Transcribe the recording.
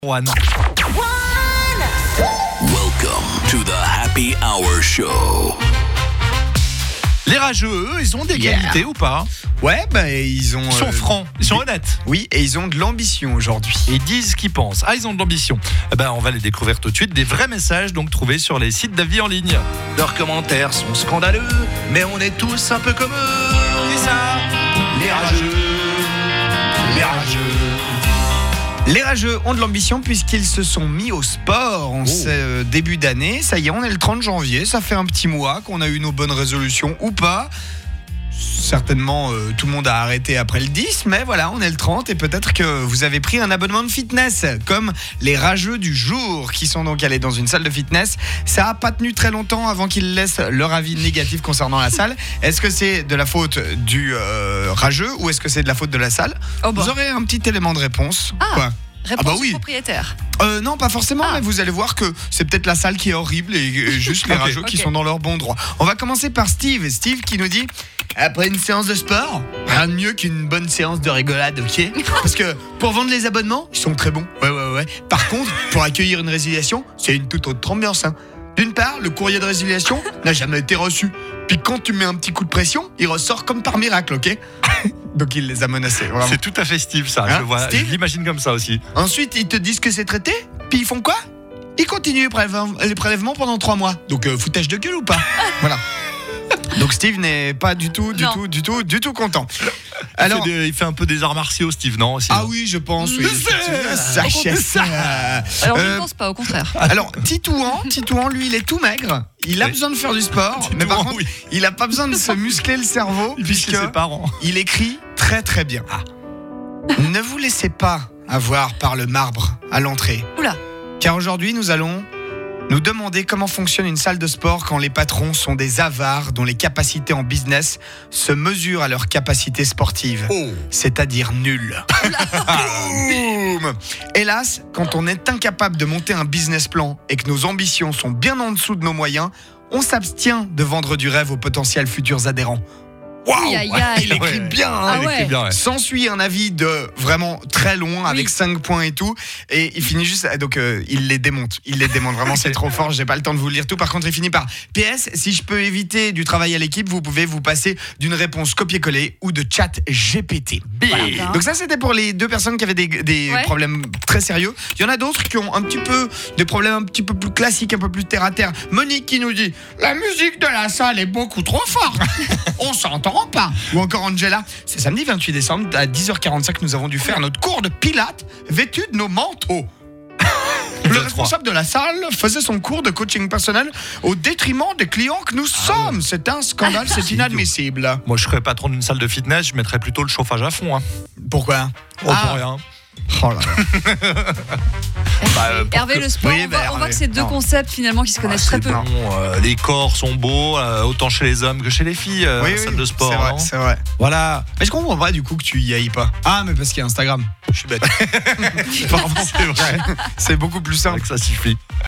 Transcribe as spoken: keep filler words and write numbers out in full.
One. Welcome to the Happy Hour Show. Les rageux, eux, ils ont des Yeah. qualités ou pas? Ouais, bah ils ont. Ils sont euh, francs, ils sont des- honnêtes. Oui, et ils ont de l'ambition aujourd'hui. Ils disent ce qu'ils pensent. Ah, ils ont de l'ambition. Eh ben, on va les découvrir tout de suite. Des vrais messages donc trouvés sur les sites d'avis en ligne. Leurs commentaires sont scandaleux, mais on est tous un peu comme eux. C'est ça. Les rageux, les rageux. Les rageux ont de l'ambition puisqu'ils se sont mis au sport en ce euh, début d'année. Ça y est, on est le trente janvier. Ça fait un petit mois qu'on a eu nos bonnes résolutions ou pas. Certainement, euh, tout le monde a arrêté après le dix, mais voilà, on est le trente et peut-être que vous avez pris un abonnement de fitness, comme les rageux du jour qui sont donc allés dans une salle de fitness. Ça n'a pas tenu très longtemps avant qu'ils laissent leur avis négatif concernant la salle. Est-ce que c'est de la faute du euh, rageux ou est-ce que c'est de la faute de la salle? Oh bah. Vous aurez un petit élément de réponse. Ah. Quoi Réponse Ah bah oui. du propriétaire. Euh, non, pas forcément, Ah. mais vous allez voir que c'est peut-être la salle qui est horrible et, et juste les Ok. rageux qui Ok. sont dans leur bon droit. On va commencer par Steve. Steve qui nous dit: après une séance de sport, rien de mieux qu'une bonne séance de rigolade, ok? Parce que pour vendre les abonnements, ils sont très bons. Ouais, ouais, ouais. Par contre, pour accueillir une résiliation, c'est une toute autre ambiance. Hein. D'une part, le courrier de résiliation n'a jamais été reçu. Puis quand tu mets un petit coup de pression, il ressort comme par miracle, ok? Donc il les a menacés. Vraiment. C'est tout à fait Steve, ça. Hein, je vois, Steve je l'imagine comme ça aussi. Ensuite, ils te disent que c'est traité, puis ils font quoi? Ils continuent les prélèvements, les prélèvements pendant trois mois. Donc, euh, foutage de gueule ou pas? Voilà. Donc, Steve n'est pas du tout, du Non. tout, du tout, du tout content. Alors, Alors, il fait, des, il fait un peu des arts martiaux, Steve, non aussi, ah non oui, je pense, oui. Je sais. effectivement, sa chaise. Alors je Euh, ne pense pas, au contraire. Alors, Titouan, Titouan, lui, il est tout maigre. Il a Oui. besoin de faire du sport, mais par Titouan, contre, oui. il a pas besoin de se muscler le cerveau, Il puisque puisque ses parents. il écrit très très bien. Ne vous laissez pas avoir par le marbre à l'entrée. Oula. Car aujourd'hui, nous allons nous demander comment fonctionne une salle de sport quand les patrons sont des avares dont les capacités en business se mesurent à leurs capacités sportives, c'est-à-dire nulles. Boum. Hélas, quand on est incapable de monter un business plan et que nos ambitions sont bien en dessous de nos moyens, on s'abstient de vendre du rêve aux potentiels futurs adhérents. Waouh, Aïe, aïe, aïe. il écrit Ouais. bien. hein. Ah Il écrit ouais. bien, ouais. S'ensuit un avis de vraiment très long avec Oui. cinq points et tout, et il finit juste donc euh, il les démonte, il les démonte vraiment, c'est trop fort, j'ai pas le temps de vous lire tout. Par contre, il finit par P S, si je peux éviter du travail à l'équipe, vous pouvez vous passer d'une réponse copier-coller ou de chat G P T. Voilà. Donc ça, c'était pour les deux personnes qui avaient des, des Ouais. problèmes très sérieux. Il y en a d'autres qui ont un petit peu des problèmes un petit peu plus classiques, un peu plus terre à terre. Monique qui nous dit: la musique de la salle est beaucoup trop forte, on s'entend pas. Ou encore Angela: c'est samedi vingt-huit décembre à dix heures quarante-cinq, nous avons dû faire notre cours de pilates vêtus de nos manteaux. Le responsable de la salle faisait son cours de coaching personnel au détriment des clients que nous sommes. C'est un scandale, c'est inadmissible. Moi, je serais patron d'une salle de fitness, je mettrais plutôt le chauffage à fond. Hein. Pourquoi? Oh, Ah. pour rien. Oh là là. Bah, euh, pour Hervé, que- le sport, Oui, on, bah, voit, on voit Hervé. que c'est deux Non. concepts finalement qui se connaissent Ah, très c'est peu. bon. Bon, euh, les corps sont beaux, euh, autant chez les hommes que chez les filles, euh, Oui, la oui, salle de sport. c'est vrai, non c'est vrai. Voilà. Mais je comprends pas du coup que tu y ailles pas. Ah, mais parce qu'il y a Instagram. Je suis bête. Pardon, c'est vrai. C'est beaucoup plus C'est simple. vrai que ça suffit.